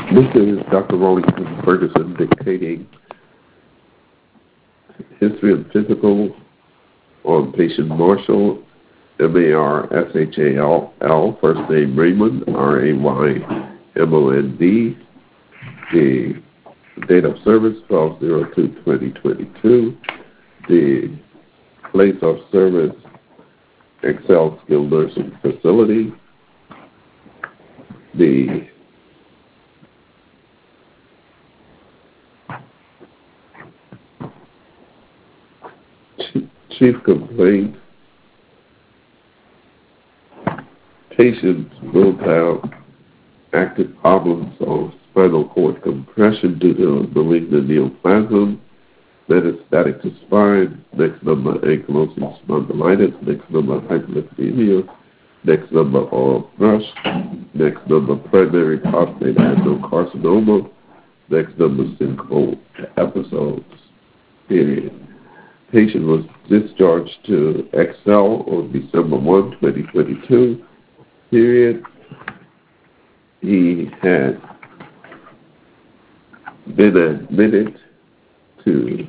This is Dr. Rollington Ferguson dictating history and physical on patient Marshall, Marshall, first name Raymond, Raymond. The date of service, 12/02/2022. The place of service, Excel Skilled Nursing Facility. The chief complaint, patients will have active problems of spinal cord compression due to malignant neoplasm, metastatic to spine, next number ankylosing spondylitis, next number hyperlipidemia, next number oral thrush, next number primary prostate adenocarcinoma, next number syncopal episodes, period. Patient was discharged to Excel on December 1, 2022, period. He had been admitted to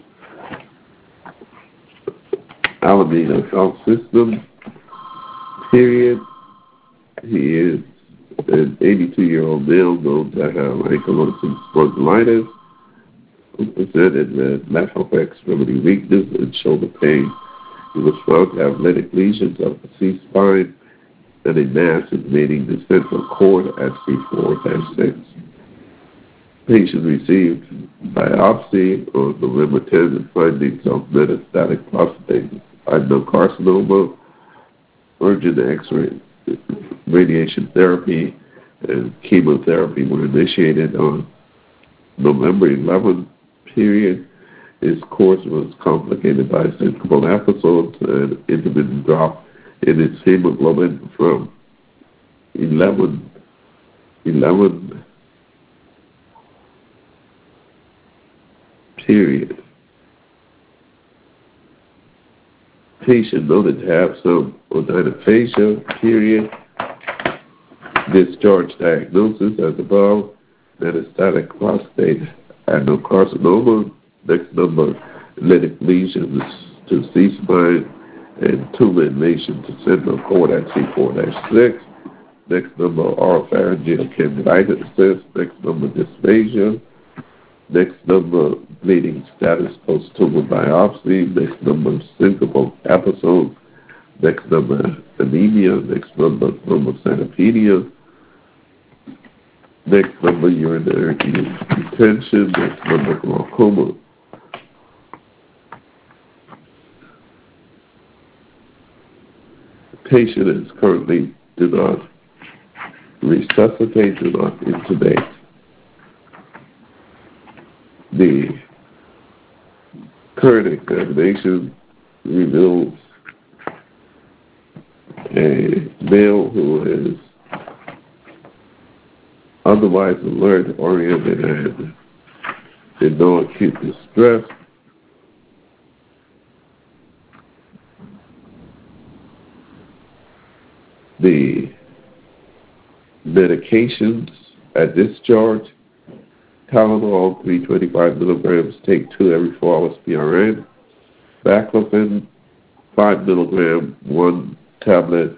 Alameda Health System, period. He is an 82-year-old male known to have ankylosing spondylitis, who presented with left upper extremity weakness and shoulder pain. He was found to have lytic lesions of the C-spine and a mass invading the central cord at C4-6. Patient received biopsy on November 10 and findings of metastatic prostate adenocarcinoma, urgent X-ray, radiation therapy, and chemotherapy were initiated on November 11, period. His course was complicated by syncopal episodes and intermittent drop in his hemoglobin from 11, period. Patient noted to have some odynophagia, period. Discharge diagnosis as above, metastatic prostate adenocarcinoma, next number lytic lesions to C-spine, and tumor invasion to central cord at C4-6, next number oropharyngeal candidiasis, next number dysphagia, next number bleeding status post-tumor biopsy, next number syncopal episodes, next number anemia, next number thrombocytopenia, next number urinary retention, next number glaucoma. The patient is currently do not resuscitate, do not intubate. The current examination reveals a male who is otherwise alert, oriented, and in no acute distress. The medications at discharge, Tylenol 325 milligrams, take 2 every 4 hours PRN. Baclofen 5 milligram, 1 tablet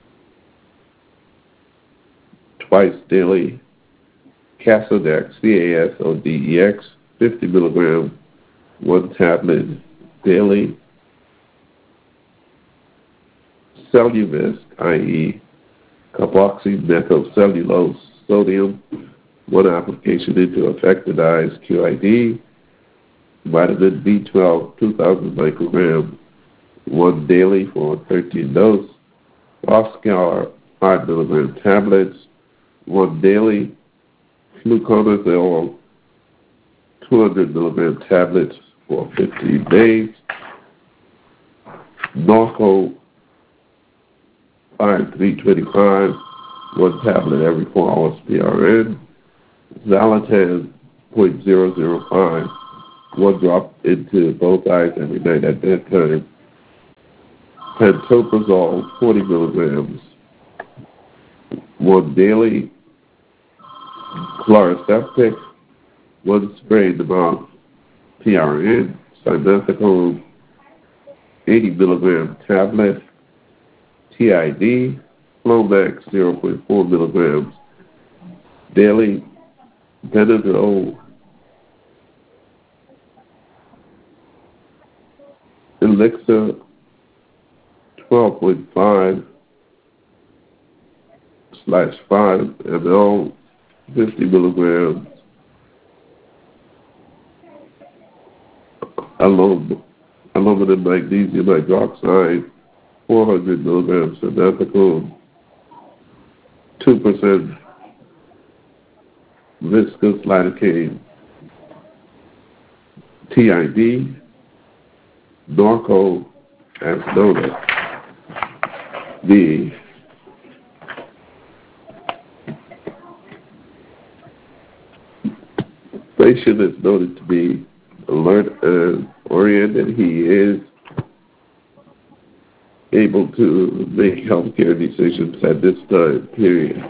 twice daily. Casodex, Casodex, 50 milligram, 1 tablet daily. Celluvis, i.e. carboxymethylcellulose sodium, 1 application into affected eyes, QID. Vitamin B12, 2,000 microgram, 1 daily for 13 dose. Phoscar, 5 milligram tablets, 1 daily. Fluconazole, 200 milligram tablets for 15 days. Norco, 325, 1 tablet every 4 hours PRN. Zalatan, 0.005, 1 drop into both eyes every night at bedtime. Pantoprazole, 40 milligrams, 1 daily. Chloroseptic, 1 spray in the mouth, PRN, simethicone, 80 milligram tablet, TID, Flomax, 0.4 milligrams daily, Benadryl, Elixir, 12.5/5 ml, 50 milligrams, aluminum magnesium hydroxide, 400 milligrams simethicone, 2% viscous lidocaine, TID, Norco, Acidona. The patient is noted to be alert and oriented. He is able to make healthcare decisions at this time period.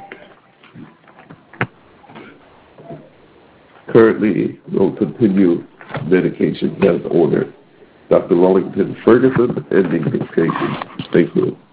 Currently, will continue medications as ordered. Dr. Wellington Ferguson, ending dictation. Thank you.